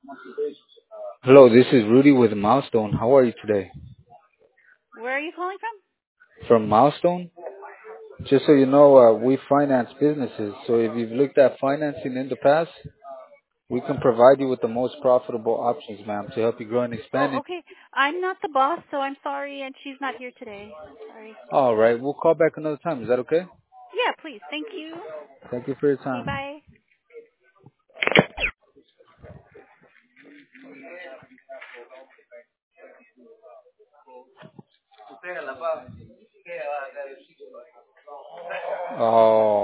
Hello, this is Rudy with Milestone. How are you today? Where are you calling from? From Milestone? Just so you know, we finance businesses. So if you've looked at financing in the past, we can provide you with the most profitable options, ma'am, to help you grow and expand Oh, it. okay. I'm not the boss, so I'm sorry, and she's not here today. Sorry. All right, we'll call back another time. Is that okay? Yeah, please. Thank you. Thank you for your Okay, time. bye. Oh.